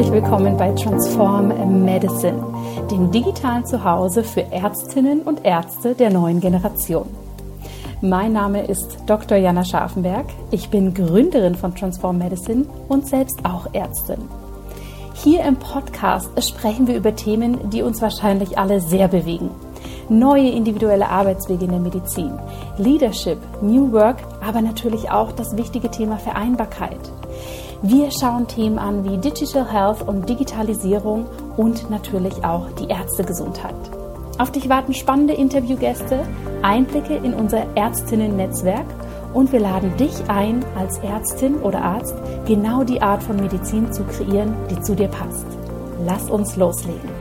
herzlich willkommen bei Transform Medicine, dem digitalen Zuhause für Ärztinnen und Ärzte der neuen Generation. Mein Name ist Dr. Jana Scharfenberg. Ich bin Gründerin von Transform Medicine und selbst auch Ärztin. Hier im Podcast sprechen wir über Themen, die uns wahrscheinlich alle sehr bewegen. Neue individuelle Arbeitswege in der Medizin, Leadership, New Work, aber natürlich auch das wichtige Thema Vereinbarkeit. Wir schauen Themen an wie Digital Health und Digitalisierung und natürlich auch die Ärztegesundheit. Auf dich warten spannende Interviewgäste, Einblicke in unser Ärztinnen-Netzwerk und wir laden dich ein, als Ärztin oder Arzt genau die Art von Medizin zu kreieren, die zu dir passt. Lass uns loslegen.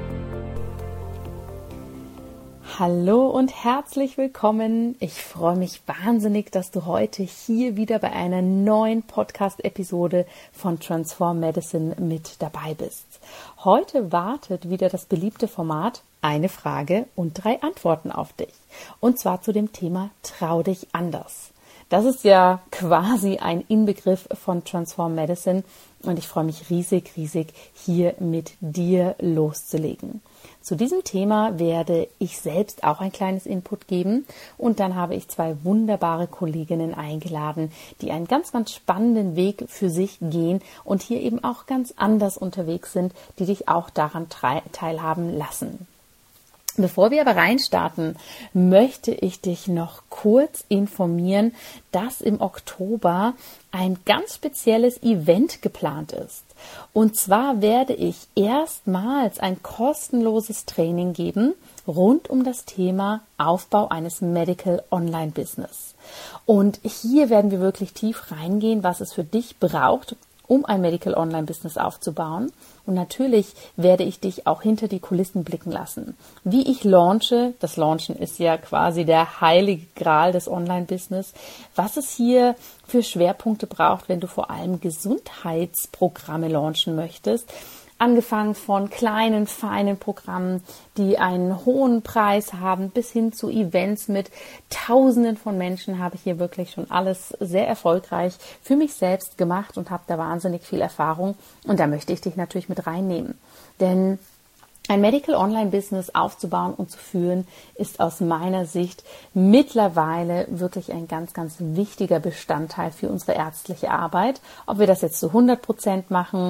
Hallo und herzlich willkommen. Ich freue mich wahnsinnig, dass du heute hier wieder bei einer neuen Podcast-Episode von Transform Medicine mit dabei bist. Heute wartet wieder das beliebte Format Eine Frage und 3 Antworten auf dich. Und zwar zu dem Thema Trau dich anders. Das ist ja quasi ein Inbegriff von Transform Medicine und ich freue mich riesig, hier mit dir loszulegen. Zu diesem Thema werde ich selbst auch ein kleines Input geben und dann habe ich 2 wunderbare Kolleginnen eingeladen, die einen ganz spannenden Weg für sich gehen und hier eben auch ganz anders unterwegs sind, die dich auch daran teilhaben lassen. Bevor wir aber reinstarten, möchte ich dich noch kurz informieren, dass im Oktober ein ganz spezielles Event geplant ist. Und zwar werde ich erstmals ein kostenloses Training geben rund um das Thema Aufbau eines Medical Online Business. Und hier werden wir wirklich tief reingehen, was es für dich braucht, um ein Medical Online Business aufzubauen. Und natürlich werde ich dich auch hinter die Kulissen blicken lassen. Wie ich launche, das Launchen ist ja quasi der heilige Gral des Online-Business, was es hier für Schwerpunkte braucht, wenn du vor allem Gesundheitsprogramme launchen möchtest. Angefangen von kleinen, feinen Programmen, die einen hohen Preis haben, bis hin zu Events mit Tausenden von Menschen, habe ich hier wirklich schon alles sehr erfolgreich für mich selbst gemacht und habe da wahnsinnig viel Erfahrung. Und da möchte ich dich natürlich mit reinnehmen. Denn ein Medical Online Business aufzubauen und zu führen, ist aus meiner Sicht mittlerweile wirklich ein ganz wichtiger Bestandteil für unsere ärztliche Arbeit. Ob wir das jetzt zu 100% machen,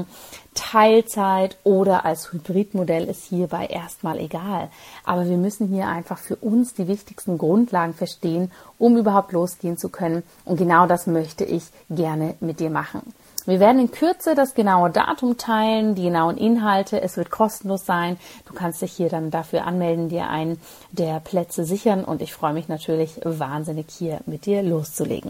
Teilzeit oder als Hybridmodell ist hierbei erstmal egal. Aber wir müssen hier einfach für uns die wichtigsten Grundlagen verstehen, um überhaupt losgehen zu können. Und genau das möchte ich gerne mit dir machen. Wir werden in Kürze das genaue Datum teilen, die genauen Inhalte. Es wird kostenlos sein. Du kannst dich hier dann dafür anmelden, dir einen der Plätze sichern und ich freue mich natürlich wahnsinnig, hier mit dir loszulegen.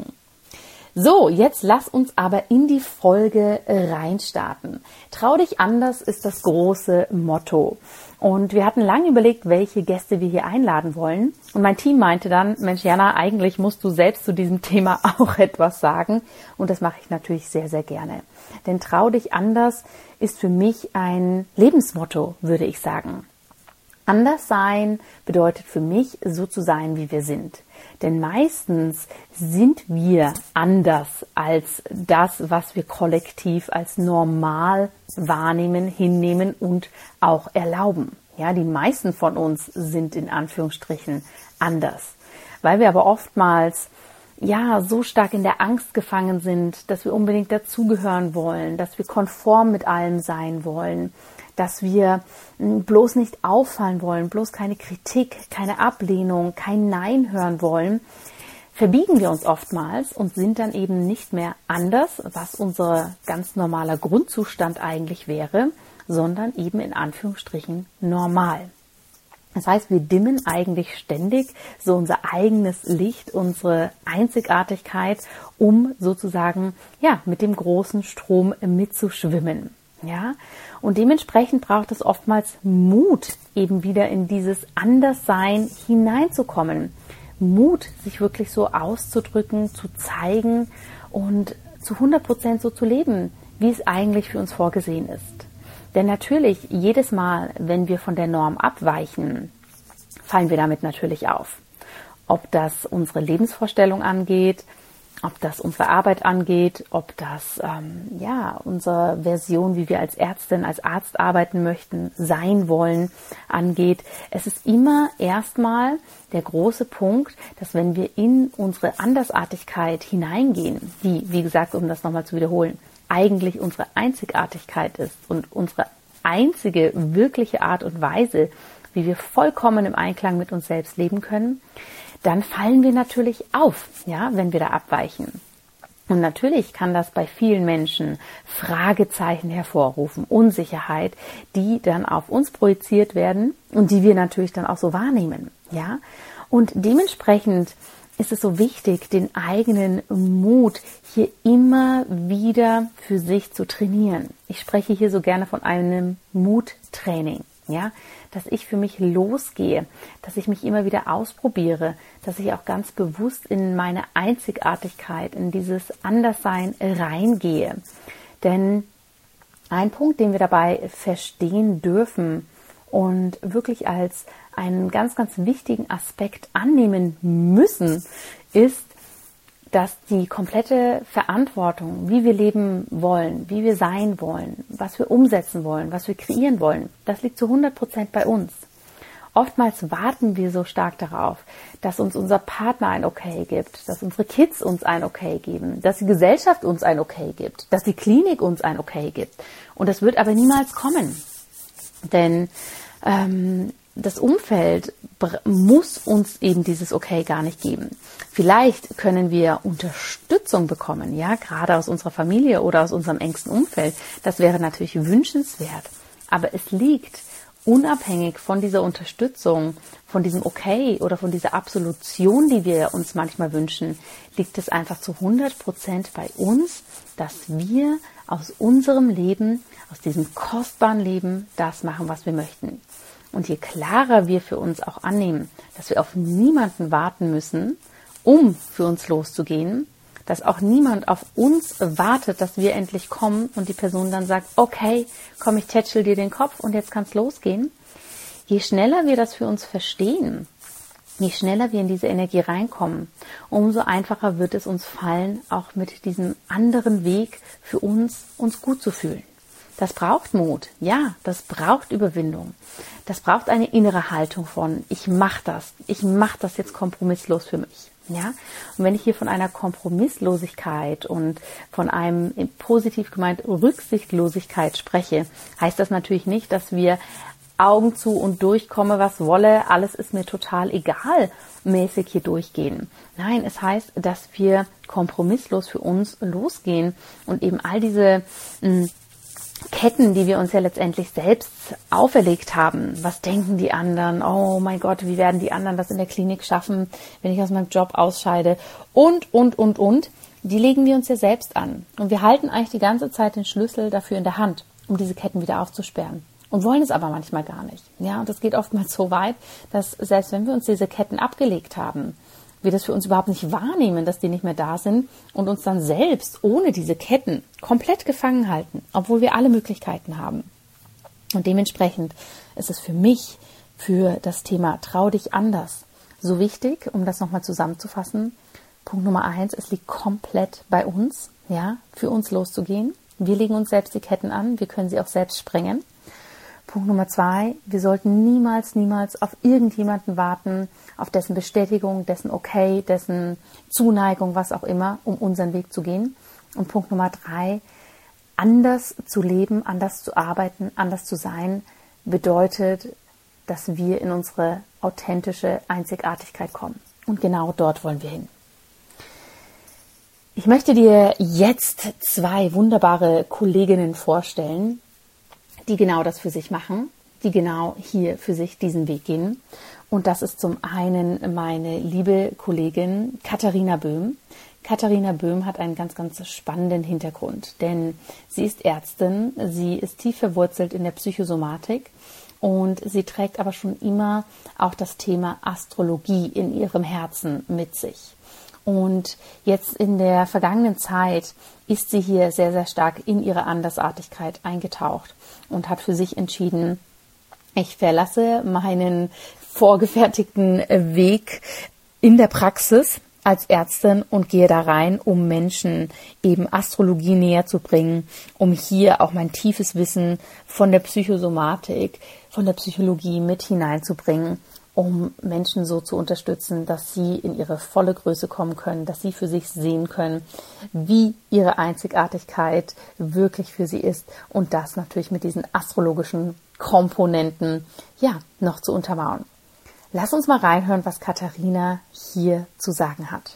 So, jetzt lass uns aber in die Folge reinstarten. Trau dich anders ist das große Motto. Und wir hatten lange überlegt, welche Gäste wir hier einladen wollen. Und mein Team meinte dann, Mensch Jana, eigentlich musst du selbst zu diesem Thema auch etwas sagen. Und das mache ich natürlich sehr gerne. Denn trau dich anders ist für mich ein Lebensmotto, würde ich sagen. Anders sein bedeutet für mich, so zu sein, wie wir sind. Denn meistens sind wir anders als das, was wir kollektiv als normal wahrnehmen, hinnehmen und auch erlauben. Ja, die meisten von uns sind in Anführungsstrichen anders. Weil wir aber oftmals so stark in der Angst gefangen sind, dass wir unbedingt dazugehören wollen, dass wir konform mit allem sein wollen, dass wir bloß nicht auffallen wollen, bloß keine Kritik, keine Ablehnung, kein Nein hören wollen, verbiegen wir uns oftmals und sind dann eben nicht mehr anders, was unser ganz normaler Grundzustand eigentlich wäre, sondern eben in Anführungsstrichen normal. Das heißt, wir dimmen eigentlich ständig so unser eigenes Licht, unsere Einzigartigkeit, um sozusagen mit dem großen Strom mitzuschwimmen. Ja, und dementsprechend braucht es oftmals Mut, eben wieder in dieses Anderssein hineinzukommen. Mut, sich wirklich so auszudrücken, zu zeigen und zu 100% so zu leben, wie es eigentlich für uns vorgesehen ist. Denn natürlich, jedes Mal, wenn wir von der Norm abweichen, fallen wir damit natürlich auf. Ob das unsere Lebensvorstellung angeht, Ob das unsere Arbeit angeht, ob das unsere Version, wie wir als Ärztin, als Arzt arbeiten möchten, sein wollen, angeht. Es ist immer erstmal der große Punkt, dass wenn wir in unsere Andersartigkeit hineingehen, die, wie gesagt, um das nochmal zu wiederholen, eigentlich unsere Einzigartigkeit ist und unsere einzige wirkliche Art und Weise, wie wir vollkommen im Einklang mit uns selbst leben können, dann fallen wir natürlich auf, ja, wenn wir da abweichen. Und natürlich kann das bei vielen Menschen Fragezeichen hervorrufen, Unsicherheit, die dann auf uns projiziert werden und die wir natürlich dann auch so wahrnehmen, ja. Und dementsprechend ist es so wichtig, den eigenen Mut hier immer wieder für sich zu trainieren. Ich spreche hier so gerne von einem Muttraining, ja, dass ich für mich losgehe, dass ich mich immer wieder ausprobiere, dass ich auch ganz bewusst in meine Einzigartigkeit, in dieses Anderssein reingehe. Denn ein Punkt, den wir dabei verstehen dürfen und wirklich als einen ganz, ganz wichtigen Aspekt annehmen müssen, ist, dass die komplette Verantwortung, wie wir leben wollen, wie wir sein wollen, was wir umsetzen wollen, was wir kreieren wollen, das liegt zu 100% bei uns. Oftmals warten wir so stark darauf, dass uns unser Partner ein Okay gibt, dass unsere Kids uns ein Okay geben, dass die Gesellschaft uns ein Okay gibt, dass die Klinik uns ein Okay gibt. Und das wird aber niemals kommen. Denn das Umfeld muss uns eben dieses Okay gar nicht geben. Vielleicht können wir Unterstützung bekommen, ja, gerade aus unserer Familie oder aus unserem engsten Umfeld. Das wäre natürlich wünschenswert. Aber es liegt unabhängig von dieser Unterstützung, von diesem Okay oder von dieser Absolution, die wir uns manchmal wünschen, liegt es einfach zu 100% bei uns, dass wir aus unserem Leben, aus diesem kostbaren Leben, das machen, was wir möchten. Und je klarer wir für uns auch annehmen, dass wir auf niemanden warten müssen, um für uns loszugehen, dass auch niemand auf uns wartet, dass wir endlich kommen und die Person dann sagt, okay, komm, ich tätschel dir den Kopf und jetzt kann's losgehen. Je schneller wir das für uns verstehen, je schneller wir in diese Energie reinkommen, umso einfacher wird es uns fallen, auch mit diesem anderen Weg für uns gut zu fühlen. Das braucht Mut, ja, das braucht Überwindung. Das braucht eine innere Haltung von, ich mache das jetzt kompromisslos für mich. Ja? Und wenn ich hier von einer Kompromisslosigkeit und von einem positiv gemeint Rücksichtslosigkeit spreche, heißt das natürlich nicht, dass wir Augen zu und durchkomme, was wolle, alles ist mir total egal, mäßig hier durchgehen. Nein, es heißt, dass wir kompromisslos für uns losgehen und eben all diese Ketten, die wir uns ja letztendlich selbst auferlegt haben. Was denken die anderen? Oh mein Gott, wie werden die anderen das in der Klinik schaffen, wenn ich aus meinem Job ausscheide? Und. Die legen wir uns ja selbst an. Und wir halten eigentlich die ganze Zeit den Schlüssel dafür in der Hand, um diese Ketten wieder aufzusperren. Und wollen es aber manchmal gar nicht. Ja, und das geht oftmals so weit, dass selbst wenn wir uns diese Ketten abgelegt haben, wir das für uns überhaupt nicht wahrnehmen, dass die nicht mehr da sind und uns dann selbst ohne diese Ketten komplett gefangen halten, obwohl wir alle Möglichkeiten haben. Und dementsprechend ist es für mich, für das Thema Trau dich anders, so wichtig, um das nochmal zusammenzufassen. Punkt Nummer 1, es liegt komplett bei uns, ja, für uns loszugehen. Wir legen uns selbst die Ketten an, wir können sie auch selbst sprengen. Punkt Nummer 2, wir sollten niemals auf irgendjemanden warten, auf dessen Bestätigung, dessen Okay, dessen Zuneigung, was auch immer, um unseren Weg zu gehen. Und Punkt Nummer 3, anders zu leben, anders zu arbeiten, anders zu sein, bedeutet, dass wir in unsere authentische Einzigartigkeit kommen. Und genau dort wollen wir hin. Ich möchte dir jetzt 2 wunderbare Kolleginnen vorstellen, die genau das für sich machen, die genau hier für sich diesen Weg gehen. Und das ist zum einen meine liebe Kollegin Katharina Böhm. Katharina Böhm hat einen ganz, ganz spannenden Hintergrund, denn sie ist Ärztin, sie ist tief verwurzelt in der Psychosomatik und sie trägt aber schon immer auch das Thema Astrologie in ihrem Herzen mit sich. Und jetzt in der vergangenen Zeit ist sie hier sehr, sehr stark in ihre Andersartigkeit eingetaucht und hat für sich entschieden, ich verlasse meinen vorgefertigten Weg in der Praxis, als Ärztin und gehe da rein, um Menschen eben Astrologie näher zu bringen, um hier auch mein tiefes Wissen von der Psychosomatik, von der Psychologie mit hineinzubringen, um Menschen so zu unterstützen, dass sie in ihre volle Größe kommen können, dass sie für sich sehen können, wie ihre Einzigartigkeit wirklich für sie ist und das natürlich mit diesen astrologischen Komponenten noch zu untermauern. Lass uns mal reinhören, was Katharina hier zu sagen hat.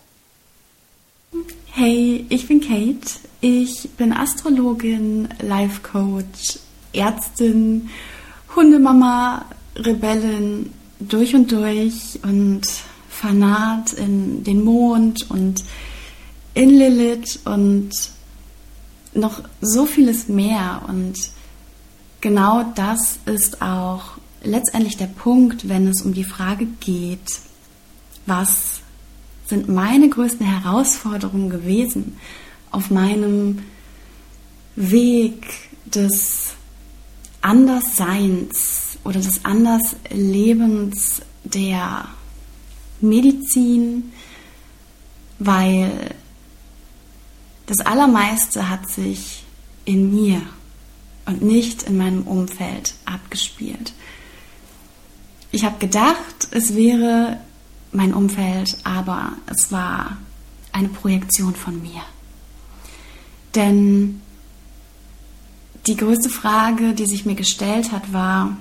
Hey, ich bin Kate. Ich bin Astrologin, Life Coach, Ärztin, Hundemama, Rebellin durch und durch und Fanat in den Mond und in Lilith und noch so vieles mehr. Und genau das ist auch letztendlich der Punkt, wenn es um die Frage geht, was sind meine größten Herausforderungen gewesen auf meinem Weg des Andersseins oder des Anderslebens der Medizin, weil das Allermeiste hat sich in mir und nicht in meinem Umfeld abgespielt. Ich habe gedacht, es wäre mein Umfeld, aber es war eine Projektion von mir. Denn die größte Frage, die sich mir gestellt hat, war,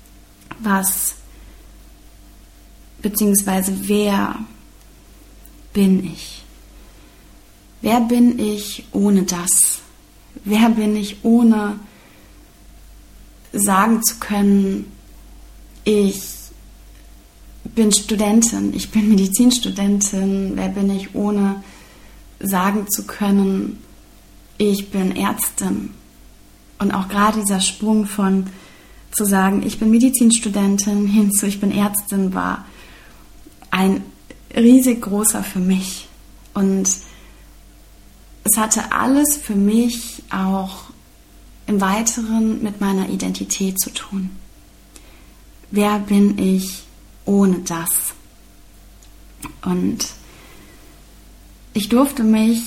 wer bin ich? Wer bin ich ohne das? Wer bin ich ohne sagen zu können, ich bin Studentin, ich bin Medizinstudentin? Wer bin ich ohne sagen zu können, ich bin Ärztin? Und auch gerade dieser Sprung von zu sagen, ich bin Medizinstudentin hin zu ich bin Ärztin war ein riesig großer für mich. Und es hatte alles für mich auch im Weiteren mit meiner Identität zu tun. Wer bin ich ohne das? Und ich durfte mich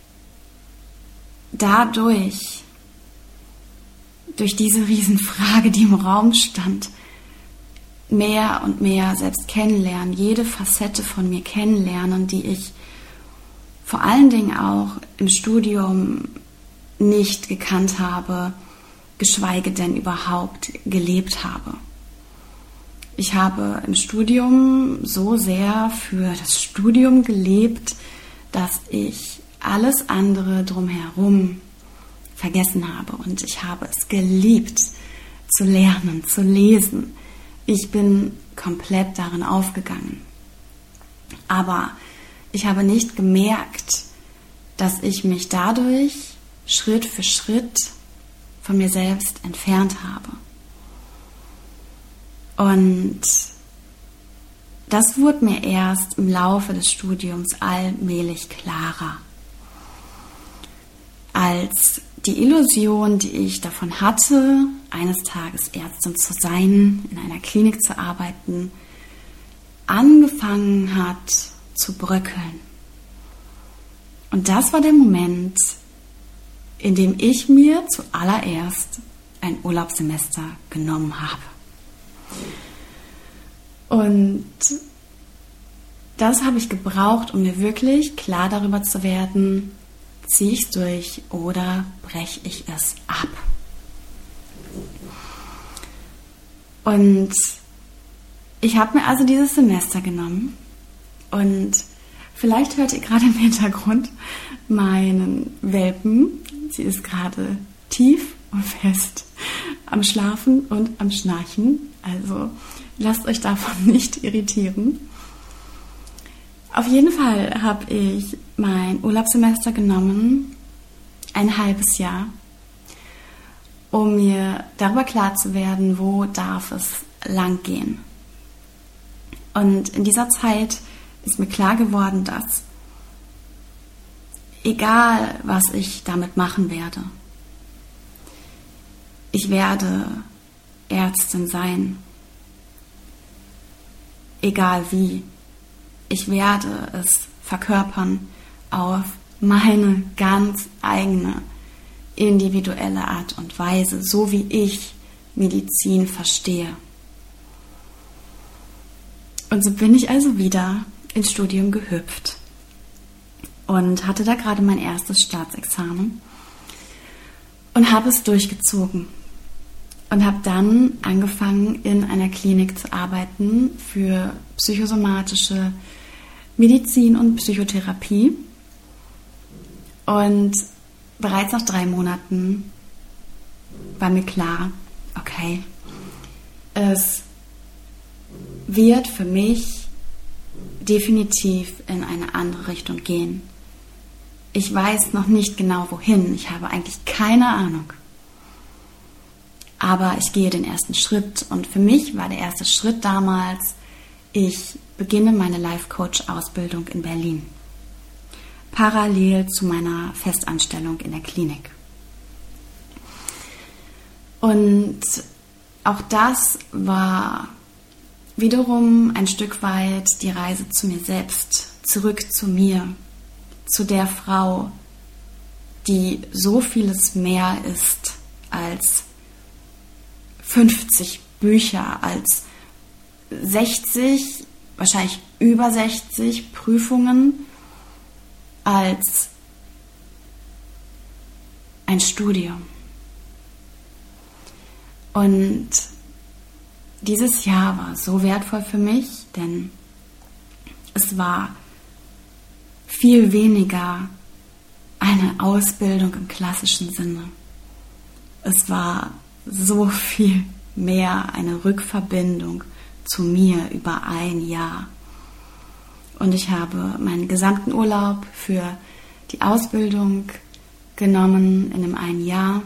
durch diese Riesenfrage, die im Raum stand, mehr und mehr selbst kennenlernen, jede Facette von mir kennenlernen, die ich vor allen Dingen auch im Studium nicht gekannt habe, geschweige denn überhaupt gelebt habe. Ich habe im Studium so sehr für das Studium gelebt, dass ich alles andere drumherum vergessen habe. Und ich habe es geliebt, zu lernen, zu lesen. Ich bin komplett darin aufgegangen. Aber ich habe nicht gemerkt, dass ich mich dadurch Schritt für Schritt von mir selbst entfernt habe. Und das wurde mir erst im Laufe des Studiums allmählich klarer. Als die Illusion, die ich davon hatte, eines Tages Ärztin zu sein, in einer Klinik zu arbeiten, angefangen hat zu bröckeln. Und das war der Moment, in dem ich mir zuallererst ein Urlaubssemester genommen habe. Und das habe ich gebraucht, um mir wirklich klar darüber zu werden, ziehe ich es durch oder breche ich es ab? Und ich habe mir also dieses Semester genommen und vielleicht hört ihr gerade im Hintergrund meinen Welpen. Sie ist gerade tief und fest am Schlafen und am Schnarchen. Also lasst euch davon nicht irritieren. Auf jeden Fall habe ich mein Urlaubssemester genommen, ein halbes Jahr, um mir darüber klar zu werden, wo darf es lang gehen. Und in dieser Zeit ist mir klar geworden, dass egal, was ich damit machen werde, ich werde Ärztin sein, egal wie. ich werde es verkörpern auf meine ganz eigene, individuelle Art und Weise, so wie ich Medizin verstehe. Und so bin ich also wieder ins Studium gehüpft und hatte da gerade mein erstes Staatsexamen und habe es durchgezogen und habe dann angefangen, in einer Klinik zu arbeiten für psychosomatische Medizin und Psychotherapie. Und bereits nach 3 Monaten war mir klar, okay, es wird für mich definitiv in eine andere Richtung gehen. Ich weiß noch nicht genau wohin, ich habe eigentlich keine Ahnung. Aber ich gehe den ersten Schritt und für mich war der erste Schritt damals, ich beginne meine Life-Coach-Ausbildung in Berlin. Parallel zu meiner Festanstellung in der Klinik. Und auch das war wiederum ein Stück weit die Reise zu mir selbst, zurück zu mir, zu der Frau, die so vieles mehr ist als 50 Bücher, als 60, wahrscheinlich über 60 Prüfungen, als ein Studium. Und dieses Jahr war so wertvoll für mich, denn es war viel weniger eine Ausbildung im klassischen Sinne. Es war so viel mehr eine Rückverbindung zu mir über ein Jahr. Und ich habe meinen gesamten Urlaub für die Ausbildung genommen in einem einen Jahr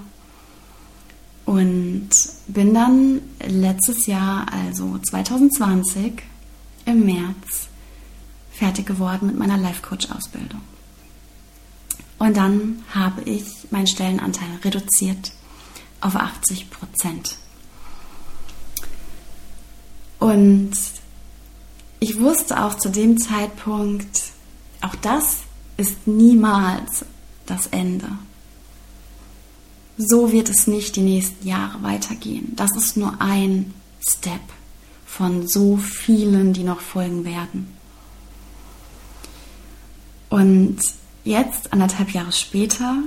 und bin dann letztes Jahr, also 2020, im März, fertig geworden mit meiner Life-Coach-Ausbildung. Und dann habe ich meinen Stellenanteil reduziert auf 80%. Und ich wusste auch zu dem Zeitpunkt, auch das ist niemals das Ende. So wird es nicht die nächsten Jahre weitergehen. Das ist nur ein Step von so vielen, die noch folgen werden. Und jetzt, 1,5 Jahre später,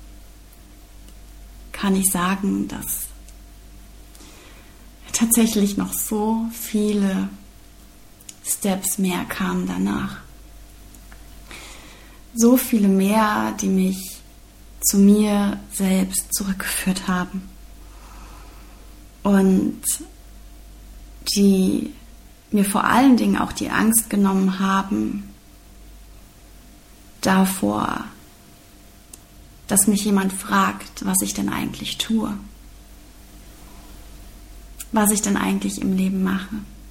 kann ich sagen, dass tatsächlich noch so viele Steps mehr kamen danach. So viele mehr, die mich zu mir selbst zurückgeführt haben und die mir vor allen Dingen auch die Angst genommen haben davor, dass mich jemand fragt, was ich denn eigentlich tue, was ich denn eigentlich im Leben mache.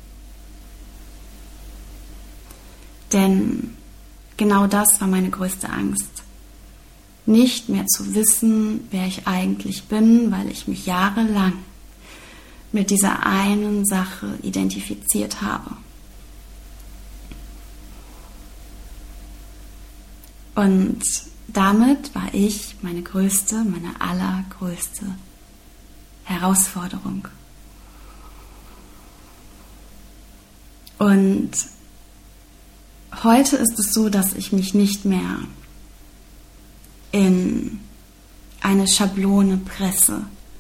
Denn genau das war meine größte Angst. Nicht mehr zu wissen, wer ich eigentlich bin, weil ich mich jahrelang mit dieser einen Sache identifiziert habe. Und damit war ich meine allergrößte Herausforderung. Und heute ist es so, dass ich mich nicht mehr in eine Schablone presse.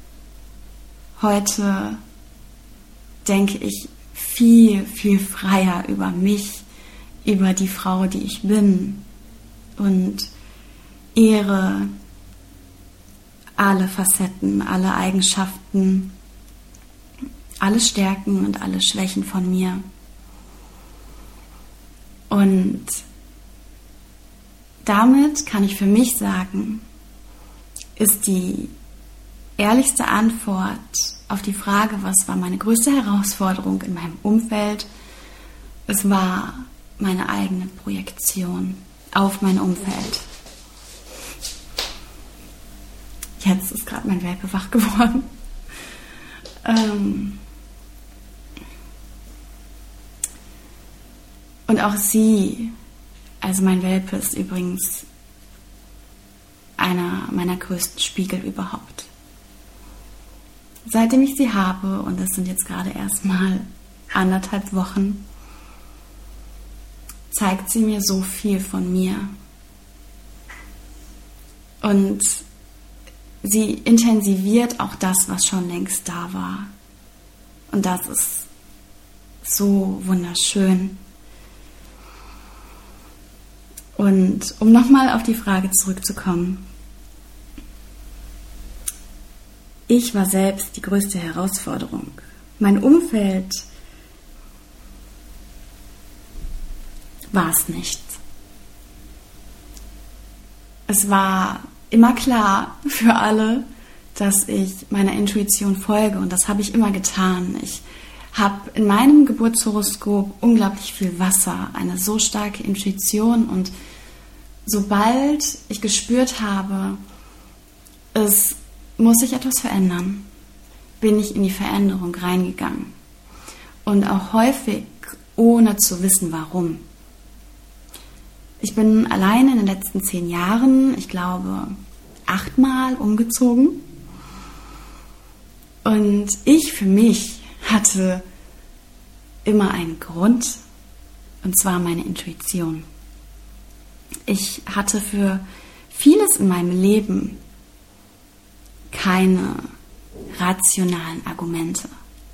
Heute denke ich viel, viel freier über mich, über die Frau, die ich bin und ehre alle Facetten, alle Eigenschaften, alle Stärken und alle Schwächen von mir. Und damit kann ich für mich sagen, ist die ehrlichste Antwort auf die Frage, was war meine größte Herausforderung in meinem Umfeld? Es war meine eigene Projektion auf mein Umfeld. Jetzt ist gerade mein Welpe wach geworden. Und auch sie, also mein Welpe, ist übrigens einer meiner größten Spiegel überhaupt. Seitdem ich sie habe, und das sind jetzt gerade erst mal 1,5 Wochen, zeigt sie mir so viel von mir. Und sie intensiviert auch das, was schon längst da war. Und das ist so wunderschön. Und um nochmal auf die Frage zurückzukommen. Ich war selbst die größte Herausforderung. Mein Umfeld war es nicht. Es war immer klar für alle, dass ich meiner Intuition folge, und das habe ich immer getan. Ich habe in meinem Geburtshoroskop unglaublich viel Wasser, eine so starke Intuition, und sobald ich gespürt habe, es muss sich etwas verändern, bin ich in die Veränderung reingegangen. Und auch häufig ohne zu wissen, warum. Ich bin alleine in den letzten 10 Jahren, ich glaube, 8-mal umgezogen. Und ich für mich hatte immer einen Grund, und zwar meine Intuition. Ich hatte für vieles in meinem Leben keine rationalen Argumente.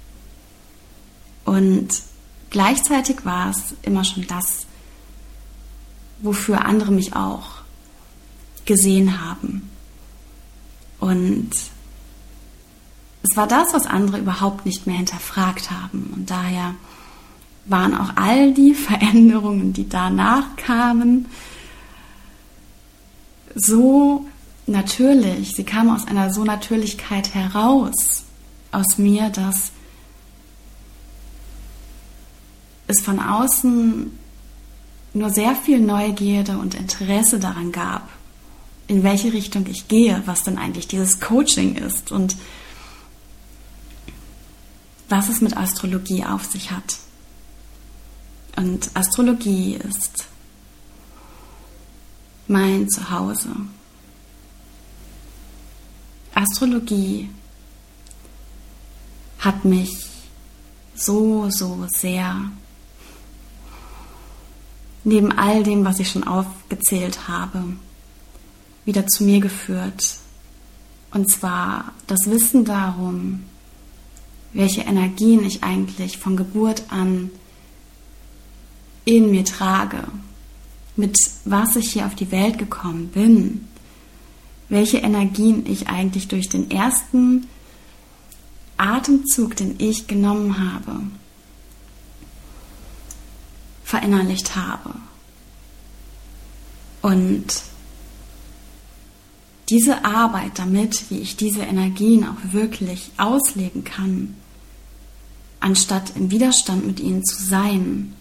Und gleichzeitig war es immer schon das, wofür andere mich auch gesehen haben. Und es war das, was andere überhaupt nicht mehr hinterfragt haben. Und daher waren auch all die Veränderungen, die danach kamen, so natürlich. Sie kamen aus einer so Natürlichkeit heraus aus mir, dass es von außen nur sehr viel Neugierde und Interesse daran gab, in welche Richtung ich gehe, was denn eigentlich dieses Coaching ist und was es mit Astrologie auf sich hat. Und Astrologie ist mein Zuhause. Astrologie hat mich so sehr neben all dem, was ich schon aufgezählt habe, wieder zu mir geführt. Und zwar das Wissen darum, welche Energien ich eigentlich von Geburt an in mir trage, mit was ich hier auf die Welt gekommen bin, welche Energien ich eigentlich durch den ersten Atemzug, den ich genommen habe, verinnerlicht habe. Und diese Arbeit damit, wie ich diese Energien auch wirklich ausleben kann, anstatt im Widerstand mit ihnen zu sein,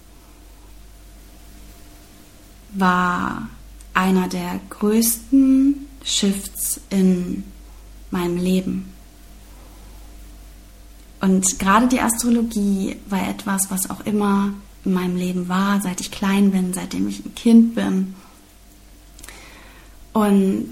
war einer der größten Shifts in meinem Leben. Und gerade die Astrologie war etwas, was auch immer in meinem Leben war, seit ich klein bin, seitdem ich ein Kind bin. Und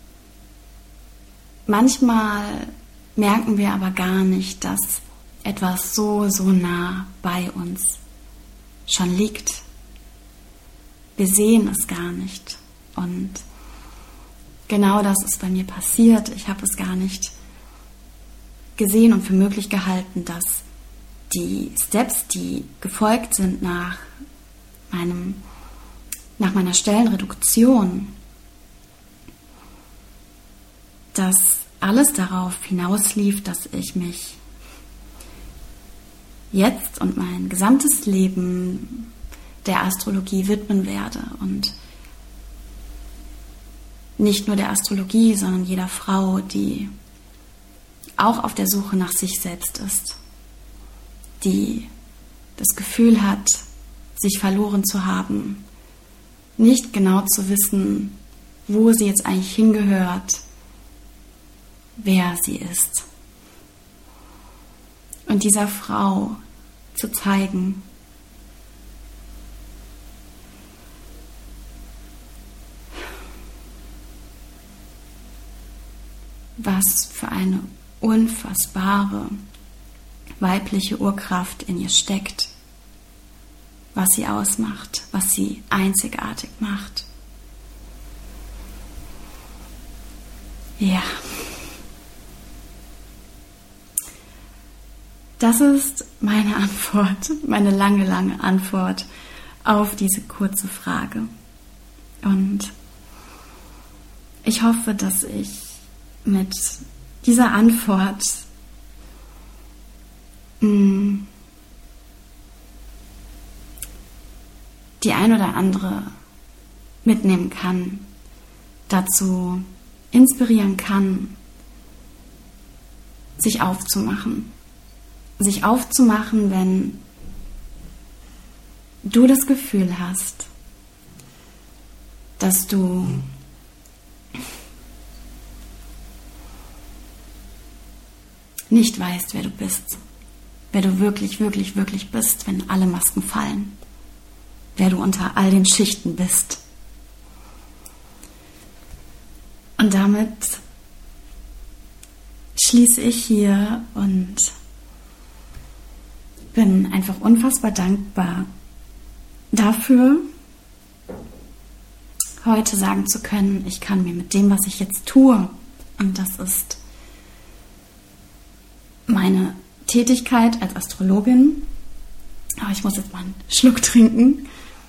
manchmal merken wir aber gar nicht, dass etwas so nah bei uns schon liegt. Wir sehen es gar nicht. Und genau das ist bei mir passiert. Ich habe es gar nicht gesehen und für möglich gehalten, dass die Steps, die gefolgt sind nach meiner Stellenreduktion, dass alles darauf hinauslief, dass ich mich jetzt und mein gesamtes Leben der Astrologie widmen werde und nicht nur der Astrologie, sondern jeder Frau, die auch auf der Suche nach sich selbst ist, die das Gefühl hat, sich verloren zu haben, nicht genau zu wissen, wo sie jetzt eigentlich hingehört, wer sie ist. Und dieser Frau zu zeigen, was für eine unfassbare weibliche Urkraft in ihr steckt, was sie ausmacht, was sie einzigartig macht. Ja. Das ist meine Antwort, meine lange, lange Antwort auf diese kurze Frage. Und ich hoffe, dass ich mit dieser Antwort die ein oder andere mitnehmen kann, dazu inspirieren kann, sich aufzumachen. Sich aufzumachen, wenn du das Gefühl hast, dass du nicht weißt, wer du bist. Wer du wirklich, wirklich, wirklich bist, wenn alle Masken fallen. Wer du unter all den Schichten bist. Und damit schließe ich hier und bin einfach unfassbar dankbar dafür, heute sagen zu können, ich kann mir mit dem, was ich jetzt tue, und das ist meine Tätigkeit als Astrologin, aber ich muss jetzt mal einen Schluck trinken.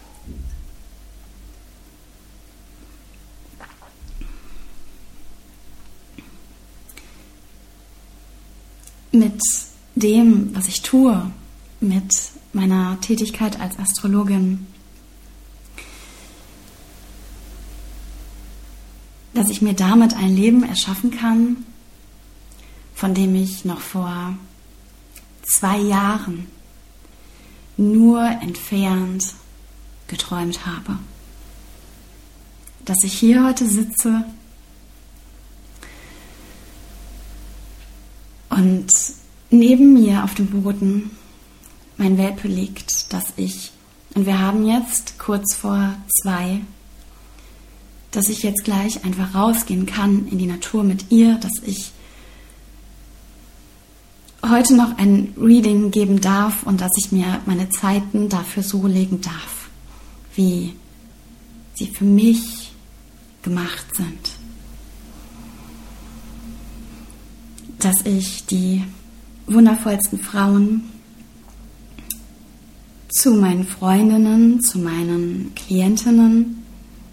Mit dem, was ich tue, mit meiner Tätigkeit als Astrologin, dass ich mir damit ein Leben erschaffen kann, von dem ich noch vor 2 Jahren nur entfernt geträumt habe. Dass ich hier heute sitze und neben mir auf dem Boden mein Welpe liegt, dass ich, und wir haben jetzt kurz vor 2, dass ich jetzt gleich einfach rausgehen kann in die Natur mit ihr, dass ich heute noch ein Reading geben darf und dass ich mir meine Zeiten dafür so legen darf, wie sie für mich gemacht sind. Dass ich die wundervollsten Frauen zu meinen Freundinnen, zu meinen Klientinnen,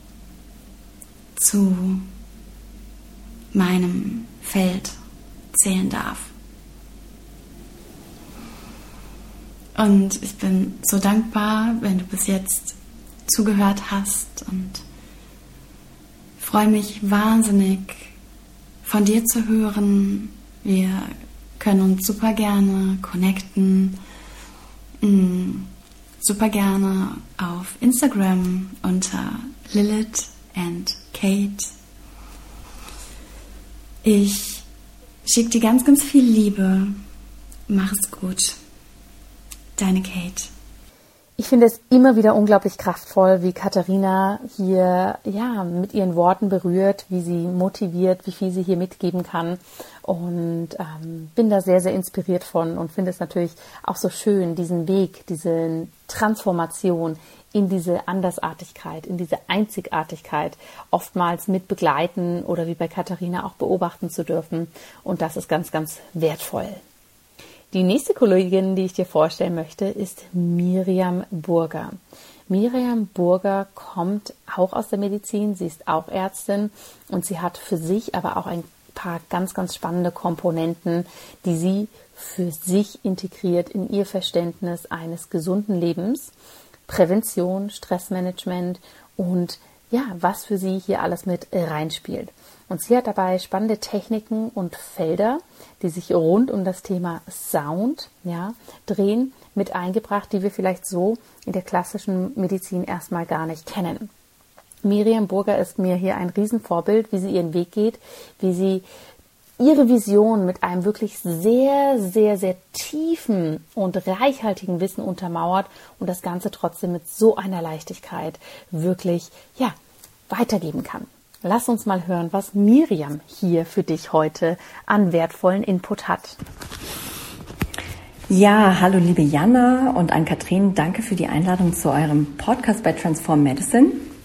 zu meinem Feld zählen darf. Und ich bin so dankbar, wenn du bis jetzt zugehört hast, und freue mich wahnsinnig, von dir zu hören. Wir können uns super gerne connecten, super gerne auf Instagram unter Lilith and Kate. Ich schicke dir ganz, ganz viel Liebe. Mach es gut. Deine Kate. Ich finde es immer wieder unglaublich kraftvoll, wie Katharina hier mit ihren Worten berührt, wie sie motiviert, wie viel sie hier mitgeben kann, und bin da sehr, sehr inspiriert von und finde es natürlich auch so schön, diesen Weg, diese Transformation in diese Andersartigkeit, in diese Einzigartigkeit oftmals mit begleiten oder wie bei Katharina auch beobachten zu dürfen, und das ist ganz, ganz wertvoll. Die nächste Kollegin, die ich dir vorstellen möchte, ist Miriam Burger. Miriam Burger kommt auch aus der Medizin, sie ist auch Ärztin, und sie hat für sich aber auch ein paar ganz, ganz spannende Komponenten, die sie für sich integriert in ihr Verständnis eines gesunden Lebens, Prävention, Stressmanagement und was für sie hier alles mit reinspielt. Und sie hat dabei spannende Techniken und Felder, die sich rund um das Thema Sound drehen, mit eingebracht, die wir vielleicht so in der klassischen Medizin erstmal gar nicht kennen. Miriam Burger ist mir hier ein Riesenvorbild, wie sie ihren Weg geht, wie sie ihre Vision mit einem wirklich sehr, sehr, sehr tiefen und reichhaltigen Wissen untermauert und das Ganze trotzdem mit so einer Leichtigkeit wirklich weitergeben kann. Lass uns mal hören, was Miriam hier für dich heute an wertvollen Input hat. Ja, hallo liebe Jana und Ann-Kathrin, danke für die Einladung zu eurem Podcast bei Transform Medicine.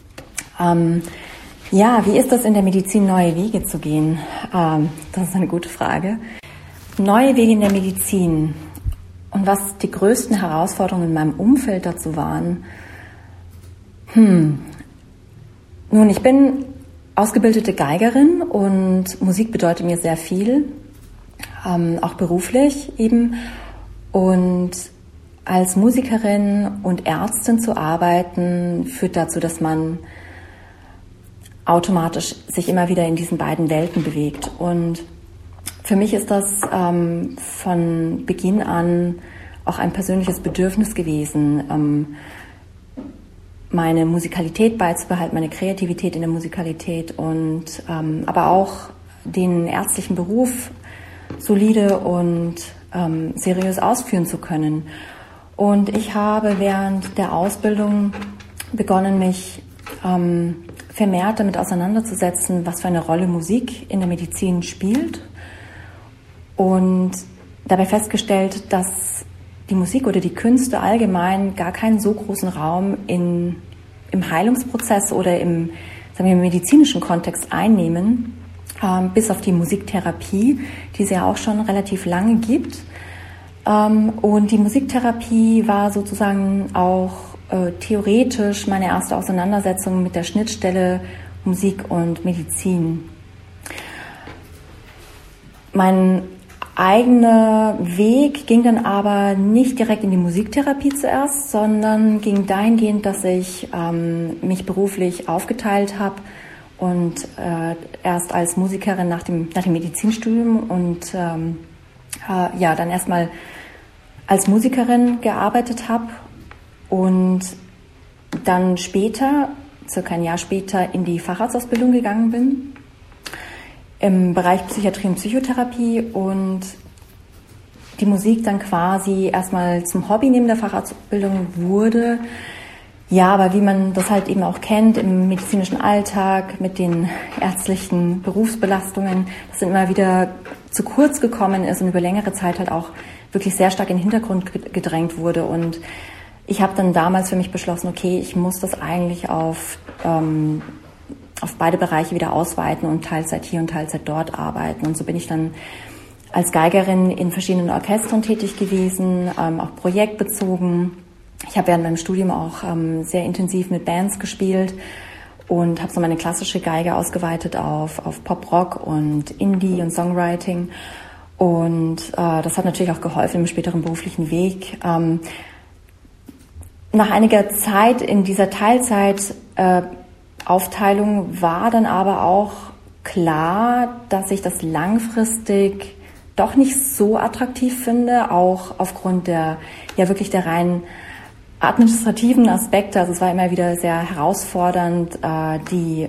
Wie ist das in der Medizin, neue Wege zu gehen? Das ist eine gute Frage. Neue Wege in der Medizin und was die größten Herausforderungen in meinem Umfeld dazu waren. Nun, ich bin ausgebildete Geigerin und Musik bedeutet mir sehr viel, auch beruflich eben. Und als Musikerin und Ärztin zu arbeiten, führt dazu, dass man automatisch sich immer wieder in diesen beiden Welten bewegt. Und für mich ist das von Beginn an auch ein persönliches Bedürfnis gewesen, meine Musikalität beizubehalten, meine Kreativität in der Musikalität und aber auch den ärztlichen Beruf solide und seriös ausführen zu können. Und ich habe während der Ausbildung begonnen, mich vermehrt damit auseinanderzusetzen, was für eine Rolle Musik in der Medizin spielt und dabei festgestellt, dass die Musik oder die Künste allgemein gar keinen so großen Raum im Heilungsprozess oder im medizinischen Kontext einnehmen, bis auf die Musiktherapie, die es ja auch schon relativ lange gibt. Und die Musiktherapie war sozusagen auch theoretisch meine erste Auseinandersetzung mit der Schnittstelle Musik und Medizin. Mein eigener Weg ging dann aber nicht direkt in die Musiktherapie zuerst, sondern ging dahingehend, dass ich mich beruflich aufgeteilt habe und erst als Musikerin nach dem Medizinstudium und dann erstmal als Musikerin gearbeitet habe und dann später, circa ein Jahr später, in die Facharztausbildung gegangen bin im Bereich Psychiatrie und Psychotherapie und die Musik dann quasi erstmal zum Hobby neben der Facharztausbildung wurde. Ja, aber wie man das halt eben auch kennt im medizinischen Alltag mit den ärztlichen Berufsbelastungen, das dann immer wieder zu kurz gekommen ist und über längere Zeit halt auch wirklich sehr stark in den Hintergrund gedrängt wurde. Und ich habe dann damals für mich beschlossen, okay, ich muss das eigentlich auf beide Bereiche wieder ausweiten und Teilzeit hier und Teilzeit dort arbeiten. Und so bin ich dann als Geigerin in verschiedenen Orchestern tätig gewesen, auch projektbezogen. Ich habe während meinem Studium auch sehr intensiv mit Bands gespielt und habe so meine klassische Geige ausgeweitet auf Pop-Rock und Indie und Songwriting. Und das hat natürlich auch geholfen im späteren beruflichen Weg. Nach einiger Zeit in dieser Teilzeitaufteilung war dann aber auch klar, dass ich das langfristig doch nicht so attraktiv finde, auch aufgrund der rein administrativen Aspekte. Also es war immer wieder sehr herausfordernd, die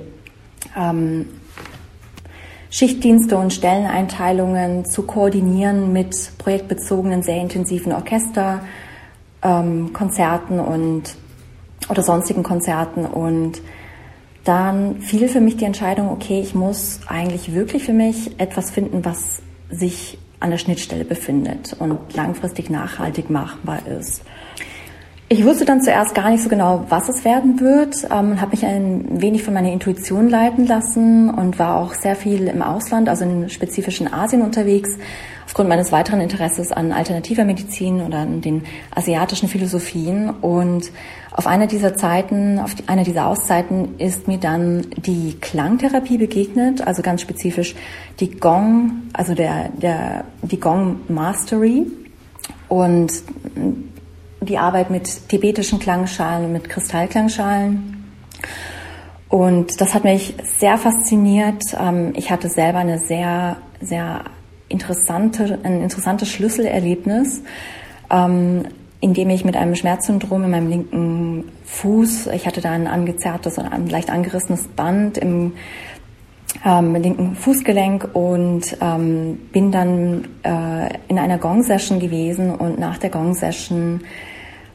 Schichtdienste und Stelleneinteilungen zu koordinieren mit projektbezogenen, sehr intensiven Orchesterkonzerten oder sonstigen Konzerten. Und dann fiel für mich die Entscheidung, okay, ich muss eigentlich wirklich für mich etwas finden, was sich an der Schnittstelle befindet und langfristig nachhaltig machbar ist. Ich wusste dann zuerst gar nicht so genau, was es werden wird, habe mich ein wenig von meiner Intuition leiten lassen und war auch sehr viel im Ausland, also in spezifischen Asien unterwegs, aufgrund meines weiteren Interesses an alternativer Medizin oder an den asiatischen Philosophien. Und auf einer dieser Auszeiten ist mir dann die Klangtherapie begegnet, also ganz spezifisch die Gong, also die Gong Mastery und die Arbeit mit tibetischen Klangschalen und mit Kristallklangschalen. Und das hat mich sehr fasziniert. Ich hatte selber ein sehr interessantes Schlüsselerlebnis, in dem ich mit einem Schmerzsyndrom in meinem linken Fuß, ich hatte da ein angezerrtes und ein leicht angerissenes Band im linken Fußgelenk und bin dann in einer Gong-Session gewesen und nach der Gong-Session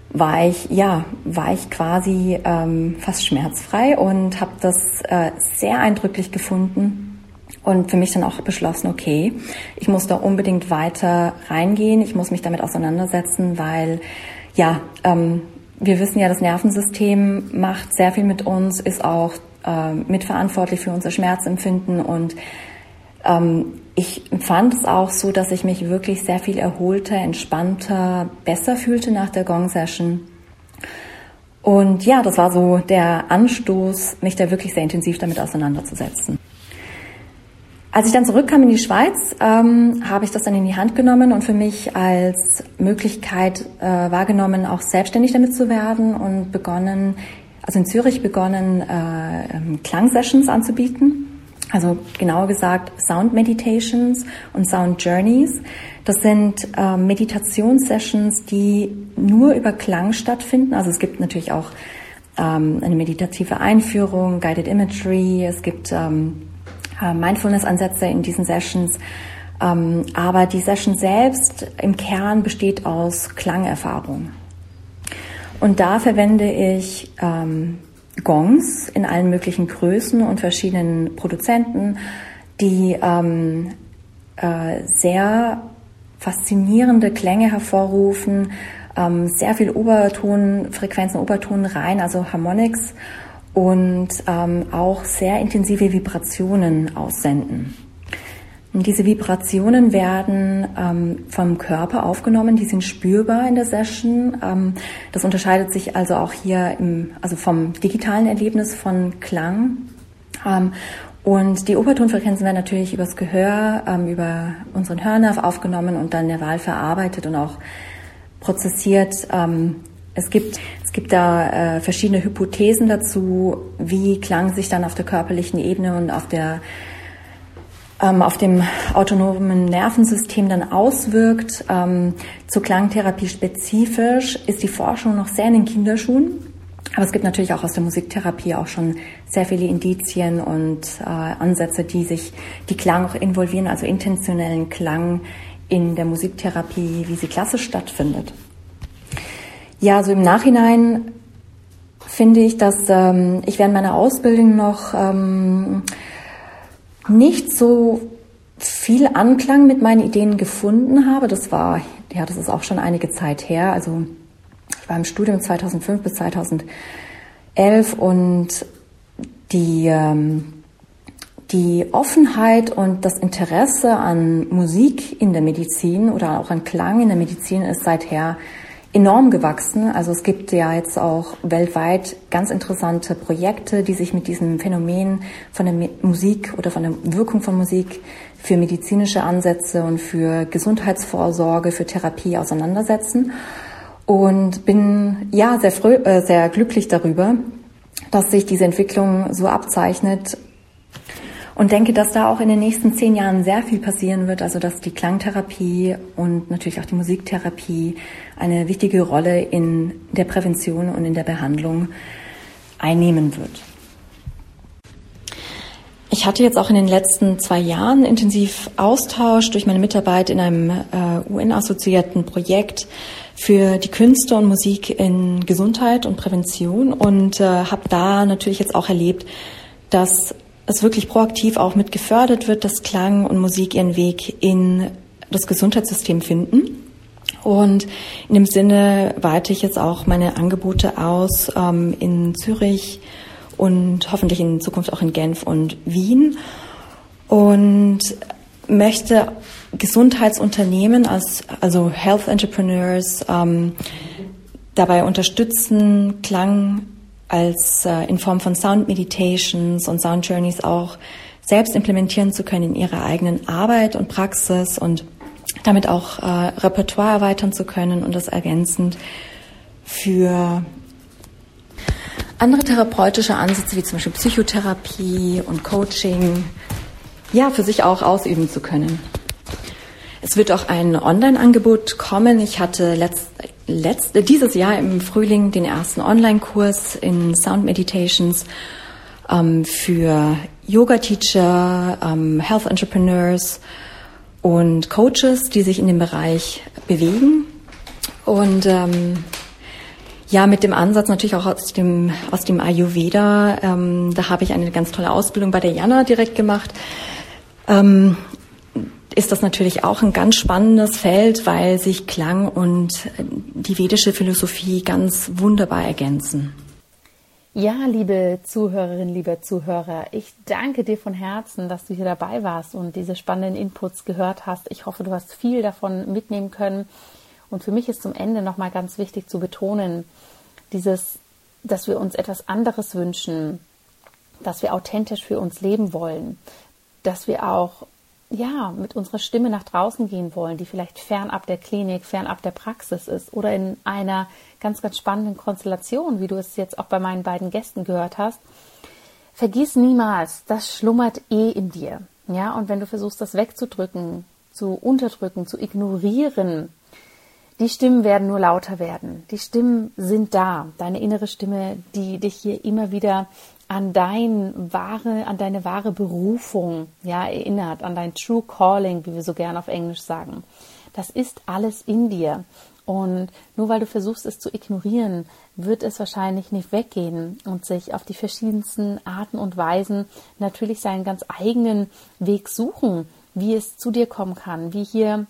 war ich quasi fast schmerzfrei und habe das sehr eindrücklich gefunden und für mich dann auch beschlossen, okay, ich muss da unbedingt weiter reingehen, ich muss mich damit auseinandersetzen, weil wir wissen ja, das Nervensystem macht sehr viel mit uns, ist auch mitverantwortlich für unser Schmerzempfinden und ich empfand es auch so, dass ich mich wirklich sehr viel erholter, entspannter, besser fühlte nach der Gong-Session. Und ja, das war so der Anstoß, mich da wirklich sehr intensiv damit auseinanderzusetzen. Als ich dann zurückkam in die Schweiz, habe ich das dann in die Hand genommen und für mich als Möglichkeit wahrgenommen, auch selbstständig damit zu werden und in Zürich begonnen, Klangsessions anzubieten. Also genauer gesagt Sound Meditations und Sound Journeys. Das sind Meditationssessions, die nur über Klang stattfinden. Also es gibt natürlich auch eine meditative Einführung, Guided Imagery, es gibt Mindfulness-Ansätze in diesen Sessions. Aber die Session selbst im Kern besteht aus Klangerfahrung. Und da verwende ich Gongs in allen möglichen Größen und verschiedenen Produzenten, die sehr faszinierende Klänge hervorrufen, sehr viel Obertonfrequenzen, Obertonreihen, also Harmonics und auch sehr intensive Vibrationen aussenden. Und diese Vibrationen werden vom Körper aufgenommen, die sind spürbar in der Session. Das unterscheidet sich also auch hier vom digitalen Erlebnis von Klang. Und die Obertonfrequenzen werden natürlich übers Gehör, über unseren Hörnerv aufgenommen und dann nerval verarbeitet und auch prozessiert. Es gibt da verschiedene Hypothesen dazu, wie Klang sich dann auf der körperlichen Ebene und auf dem autonomen Nervensystem dann auswirkt. Zur Klangtherapie spezifisch ist die Forschung noch sehr in den Kinderschuhen. Aber es gibt natürlich auch aus der Musiktherapie auch schon sehr viele Indizien und Ansätze, die Klang auch involvieren, also intentionellen Klang in der Musiktherapie, wie sie klassisch stattfindet. Ja, so im Nachhinein finde ich, dass ich während meiner Ausbildung noch nicht so viel Anklang mit meinen Ideen gefunden habe. Das ist auch schon einige Zeit her. Also ich war im Studium 2005 bis 2011 und die Offenheit und das Interesse an Musik in der Medizin oder auch an Klang in der Medizin ist seither enorm gewachsen. Also es gibt ja jetzt auch weltweit ganz interessante Projekte, die sich mit diesem Phänomen von der Musik oder von der Wirkung von Musik für medizinische Ansätze und für Gesundheitsvorsorge, für Therapie auseinandersetzen. Und bin sehr glücklich darüber, dass sich diese Entwicklung so abzeichnet. Und denke, dass da auch in den nächsten 10 Jahren sehr viel passieren wird, also dass die Klangtherapie und natürlich auch die Musiktherapie eine wichtige Rolle in der Prävention und in der Behandlung einnehmen wird. Ich hatte jetzt auch in den letzten 2 Jahren intensiv Austausch durch meine Mitarbeit in einem UN-assoziierten Projekt für die Künste und Musik in Gesundheit und Prävention und habe da natürlich jetzt auch erlebt, dass es wirklich proaktiv auch mit gefördert wird, dass Klang und Musik ihren Weg in das Gesundheitssystem finden. Und in dem Sinne weite ich jetzt auch meine Angebote aus in Zürich und hoffentlich in Zukunft auch in Genf und Wien und möchte Gesundheitsunternehmen, also Health Entrepreneurs, dabei unterstützen, Klang als in Form von Sound Meditations und Sound Journeys auch selbst implementieren zu können in ihrer eigenen Arbeit und Praxis und damit auch Repertoire erweitern zu können und das ergänzend für andere therapeutische Ansätze wie zum Beispiel Psychotherapie und Coaching für sich auch ausüben zu können. Es wird auch ein Online-Angebot kommen. Ich hatte dieses Jahr im Frühling den ersten Online-Kurs in Sound Meditations für Yoga-Teacher, Health Entrepreneurs und Coaches, die sich in dem Bereich bewegen. Und Ja, mit dem Ansatz natürlich auch aus dem Ayurveda. Da habe ich eine ganz tolle Ausbildung bei der Jana direkt gemacht. Ist das natürlich auch ein ganz spannendes Feld, weil sich Klang und die vedische Philosophie ganz wunderbar ergänzen. Ja, liebe Zuhörerinnen, lieber Zuhörer, ich danke dir von Herzen, dass du hier dabei warst und diese spannenden Inputs gehört hast. Ich hoffe, du hast viel davon mitnehmen können. Und für mich ist zum Ende nochmal ganz wichtig zu betonen, dass wir uns etwas anderes wünschen, dass wir authentisch für uns leben wollen, dass wir auch mit unserer Stimme nach draußen gehen wollen, die vielleicht fernab der Klinik, fernab der Praxis ist oder in einer ganz, ganz spannenden Konstellation, wie du es jetzt auch bei meinen beiden Gästen gehört hast. Vergiss niemals, das schlummert in dir. Ja, und wenn du versuchst, das wegzudrücken, zu unterdrücken, zu ignorieren, die Stimmen werden nur lauter werden. Die Stimmen sind da. Deine innere Stimme, die dich hier immer wieder an deine wahre Berufung erinnert, an dein True Calling, wie wir so gern auf Englisch sagen. Das ist alles in dir. Und nur weil du versuchst, es zu ignorieren, wird es wahrscheinlich nicht weggehen und sich auf die verschiedensten Arten und Weisen natürlich seinen ganz eigenen Weg suchen, wie es zu dir kommen kann, wie hier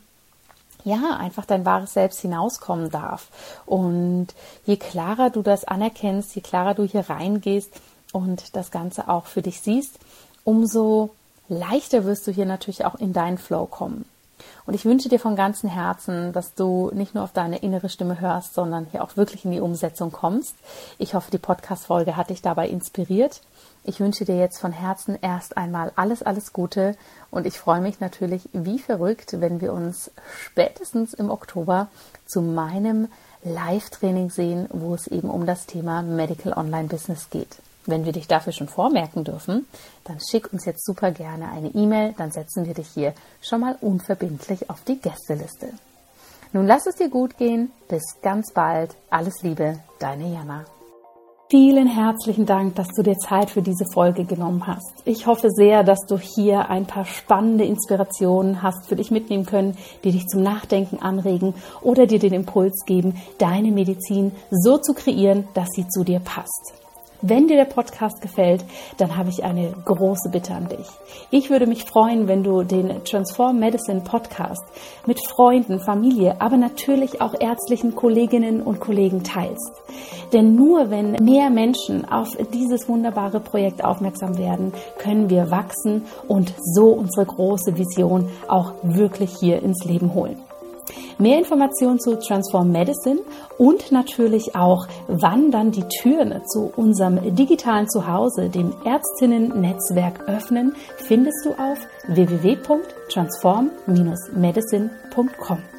einfach dein wahres Selbst hinauskommen darf. Und je klarer du das anerkennst, je klarer du hier reingehst und das Ganze auch für dich siehst, umso leichter wirst du hier natürlich auch in deinen Flow kommen. Und ich wünsche dir von ganzem Herzen, dass du nicht nur auf deine innere Stimme hörst, sondern hier auch wirklich in die Umsetzung kommst. Ich hoffe, die Podcast-Folge hat dich dabei inspiriert. Ich wünsche dir jetzt von Herzen erst einmal alles, alles Gute und ich freue mich natürlich wie verrückt, wenn wir uns spätestens im Oktober zu meinem Live-Training sehen, wo es eben um das Thema Medical Online Business geht. Wenn wir dich dafür schon vormerken dürfen, dann schick uns jetzt super gerne eine E-Mail, dann setzen wir dich hier schon mal unverbindlich auf die Gästeliste. Nun lass es dir gut gehen, bis ganz bald, alles Liebe, deine Jana. Vielen herzlichen Dank, dass du dir Zeit für diese Folge genommen hast. Ich hoffe sehr, dass du hier ein paar spannende Inspirationen hast für dich mitnehmen können, die dich zum Nachdenken anregen oder dir den Impuls geben, deine Medizin so zu kreieren, dass sie zu dir passt. Wenn dir der Podcast gefällt, dann habe ich eine große Bitte an dich. Ich würde mich freuen, wenn du den Transform Medicine Podcast mit Freunden, Familie, aber natürlich auch ärztlichen Kolleginnen und Kollegen teilst. Denn nur wenn mehr Menschen auf dieses wunderbare Projekt aufmerksam werden, können wir wachsen und so unsere große Vision auch wirklich hier ins Leben holen. Mehr Informationen zu Transform Medicine und natürlich auch, wann dann die Türen zu unserem digitalen Zuhause, dem Ärztinnen-Netzwerk öffnen, findest du auf www.transform-medicine.com.